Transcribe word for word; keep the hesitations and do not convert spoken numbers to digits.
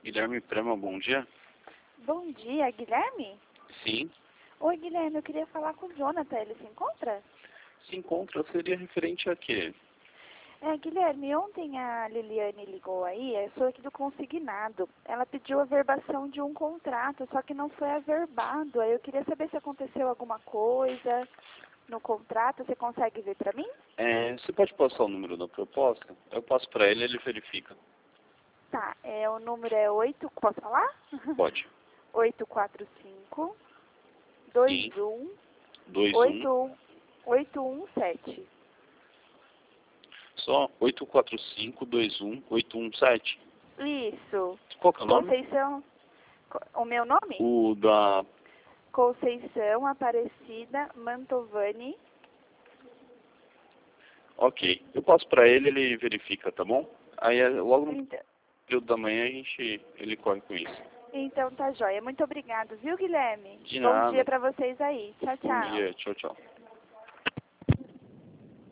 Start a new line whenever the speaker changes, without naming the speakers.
Guilherme Prema, bom dia.
Bom dia, Guilherme?
Sim.
Oi, Guilherme, eu queria falar com o Jonathan, ele se encontra?
Se encontra, seria referente a quê?
É, Guilherme, ontem a Liliane ligou aí, eu sou aqui do consignado. Ela pediu a verbação de um contrato, só que não foi averbado. Aí eu queria saber se aconteceu alguma coisa no contrato, você consegue ver pra mim?
É, você pode passar o número da proposta? Eu passo para ele, ele verifica.
Tá, é, o número é oito, posso falar?
Pode.
oito quatro cinco, dois
Sim.
um,
dois um.
oito oito um sete.
Só oito quatro cinco dois um oito um sete.
Isso.
Qual que é o nome?
Conceição, co- o meu nome?
O da...
Conceição Aparecida Mantovani.
Ok. Eu passo para ele, ele verifica, tá bom? Aí é, logo no
Então,
período da manhã a gente, ele corre com isso.
então tá joia. Muito obrigado, viu, Guilherme?
De
Bom
nada.
dia pra vocês aí. Tchau,
Bom
tchau.
dia. Tchau, tchau.